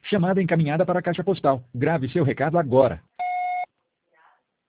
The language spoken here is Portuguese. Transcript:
Chamada encaminhada para a caixa postal. Grave seu recado agora.